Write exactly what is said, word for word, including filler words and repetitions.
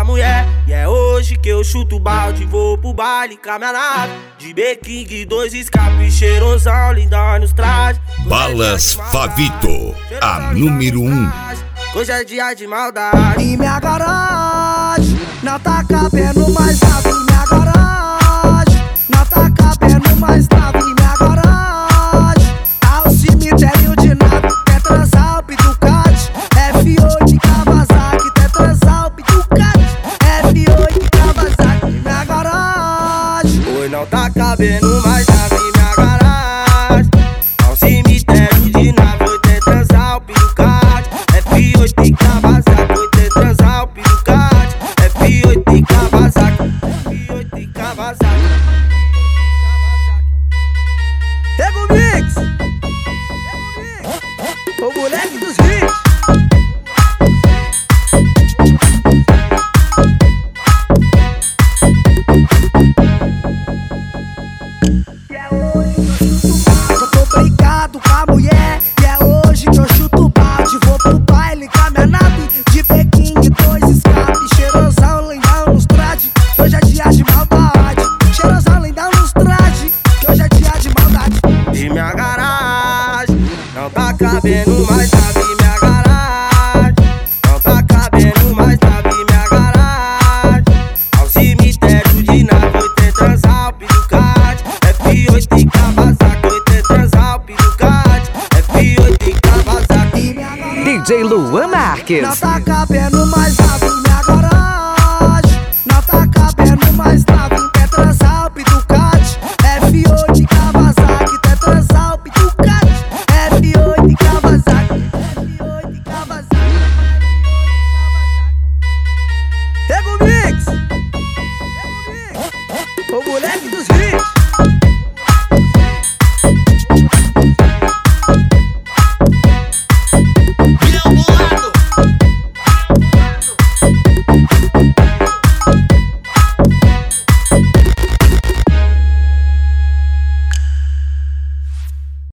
mulher. E é hoje que eu chuto o balde, vou pro baile com a minha nave. De B-King, dois escapes, cheirosão, lindão nos trajes. Balas Favito, a número um. Hoje é dia de maldade. E minha garagem não tá cabendo mais nada. E minha garagem não tá cabendo mais nada. E minha garagem tá o cemitério de nave. Tetrazalp Ducati, F oito Kawasaki. Tetrazalp Ducati, F oito Kawasaki. E minha garagem hoje não tá cabendo mais nada. E minha garagem tá o cemitério de nave. Tetrazalp Ducati, F oito e Kawasaki, oito Transalp Ducati, F oito e Kawasaki, F oito e Kawasaki. Rego Mix, o moleque dos hits. Eu tô brincado com a mulher e é hoje que eu chuto o balde. Vou pro baile com a minha nave de B-King, dois escapes, cheirosão, lindão nos trade, que hoje é dia de maldade. Cheirosão, lindão nos trade, que hoje é dia de maldade. E minha garagem não tá cabendo mais nada. E minha garagem não tá cabendo mais nada. E minha garagem ao cemitério de nave. Oito Transalp Ducati, F oito e Kawasaki, oito Transalp Ducati, F oito e Kawasaki. D J Luan Marques. Não tá cabendo mais nada. E minha garagem não tá cabendo mais nada. Tetrazalp Ducati, F oito Kawasaki. Tetrazalp Ducati, F oito Kawasaki, F oito Kawasaki. Rego Mix, o moleque dos